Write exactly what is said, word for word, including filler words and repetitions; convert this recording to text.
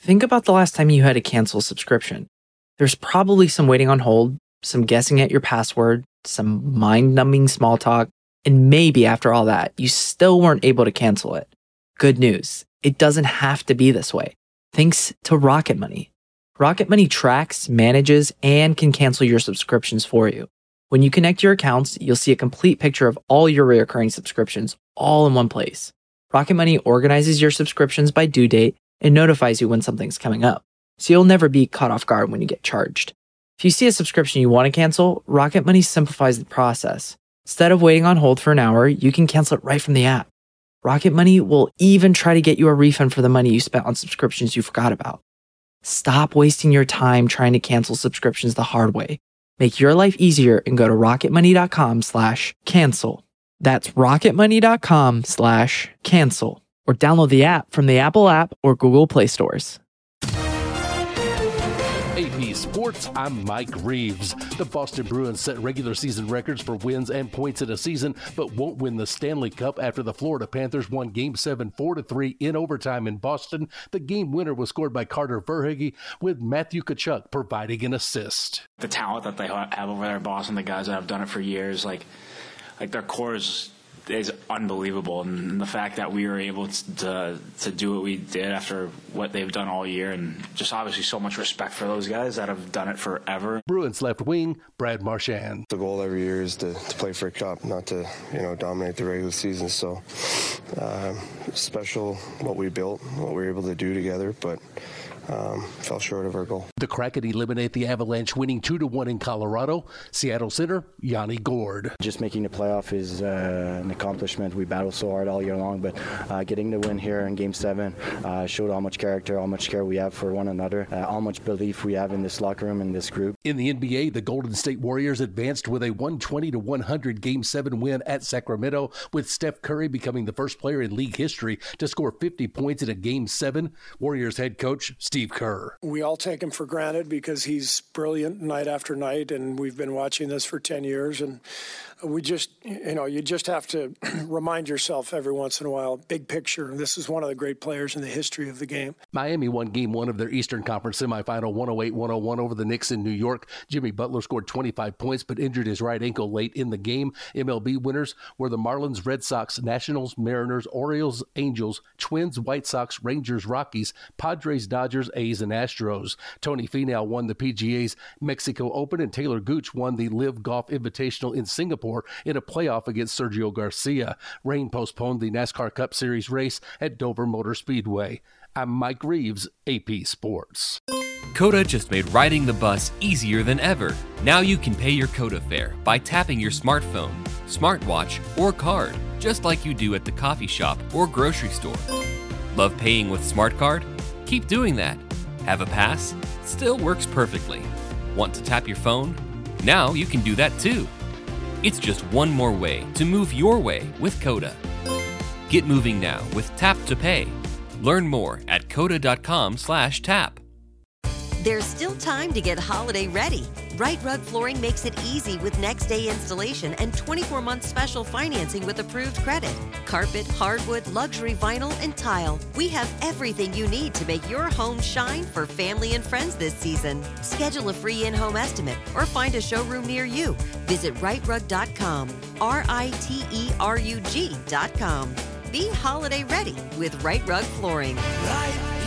think about the last time you had to cancel a subscription. There's probably some waiting on hold, some guessing at your password, some mind-numbing small talk, and maybe after all that, you still weren't able to cancel it. Good news, it doesn't have to be this way. Thanks to Rocket Money. Rocket Money tracks, manages, and can cancel your subscriptions for you. When you connect your accounts, you'll see a complete picture of all your recurring subscriptions all in one place. Rocket Money organizes your subscriptions by due date and notifies you when something's coming up, so you'll never be caught off guard when you get charged. If you see a subscription you want to cancel, Rocket Money simplifies the process. Instead of waiting on hold for an hour, you can cancel it right from the app. Rocket Money will even try to get you a refund for the money you spent on subscriptions you forgot about. Stop wasting your time trying to cancel subscriptions the hard way. Make your life easier and go to rocketmoney.com slash cancel. That's rocketmoney.com slash cancel. Or download the app from the Apple app or Google Play stores. A P Sports, I'm Mike Reeves. The Boston Bruins set regular season records for wins and points in a season, but won't win the Stanley Cup after the Florida Panthers won Game seven four to three in overtime in Boston. The game winner was scored by Carter Verhaeghe, with Matthew Tkachuk providing an assist. The talent that they have over there in Boston, the guys that have done it for years, like, like their core is is unbelievable, and the fact that we were able to to do what we did after what they've done all year, and just obviously so much respect for those guys that have done it forever. Bruins left wing Brad Marchand. The goal every year is to, to play for a cup, not to you know dominate the regular season. So uh, special what we built, what we were able to do together, but Um, fell short of our goal. The Kraken eliminate the Avalanche, winning two to one in Colorado. Seattle center Yanni Gourde. Just making the playoff is uh, an accomplishment. We battled so hard all year long, but uh, getting the win here in Game Seven uh, showed how much character, how much care we have for one another, uh, how much belief we have in this locker room and this group. In the N B A, the Golden State Warriors advanced with a one twenty to one hundred Game Seven win at Sacramento, with Steph Curry becoming the first player in league history to score fifty points in a Game Seven. Warriors head coach Steve Steve Kerr. We all take him for granted because he's brilliant night after night, and we've been watching this for ten years, and we just, you know, you just have to remind yourself every once in a while, big picture, this is one of the great players in the history of the game. Miami won game one of their Eastern Conference semifinal one oh eight one oh one over the Knicks in New York. Jimmy Butler scored twenty-five points but injured his right ankle late in the game. M L B winners were the Marlins, Red Sox, Nationals, Mariners, Orioles, Angels, Twins, White Sox, Rangers, Rockies, Padres, Dodgers, A's, and Astros. Tony Finau won the P G A's Mexico Open, and Taylor Gooch won the Live Golf Invitational in Singapore in a playoff against Sergio Garcia. Rain postponed the NASCAR Cup Series race at Dover Motor Speedway. I'm Mike Reeves, A P Sports. Coda just made riding the bus easier than ever. Now you can pay your Coda fare by tapping your smartphone, smartwatch, or card, just like you do at the coffee shop or grocery store. Love paying with SmartCard? Keep doing that. Have a pass? Still works perfectly. Want to tap your phone? Now you can do that too. It's just one more way to move your way with Coda. Get moving now with Tap to Pay. Learn more at coda.com slash tap. There's still time to get holiday ready. Right Rug Flooring makes it easy with next day installation and twenty-four month special financing with approved credit. Carpet, hardwood, luxury vinyl, and tile. We have everything you need to make your home shine for family and friends this season. Schedule a free in-home estimate or find a showroom near you. Visit right rug dot com, R I T E R U G dot com. Be holiday ready with Right Rug Flooring. Right.